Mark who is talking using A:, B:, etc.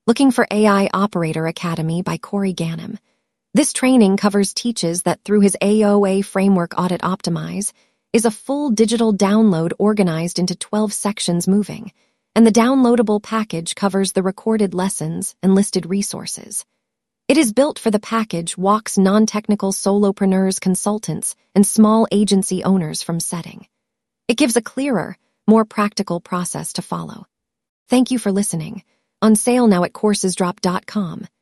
A: Looking for AI Operator Academy by Corey Ganem. This training teaches that through his AOA framework Audit Optimize is a full digital download organized into 12 sections moving, and the downloadable package covers the recorded lessons and listed resources. It is built for the package walks non-technical solopreneurs, consultants, and small agency owners from setting. It gives a clearer, more practical process to follow. Thank you for listening. On sale now at coursesdrop.com.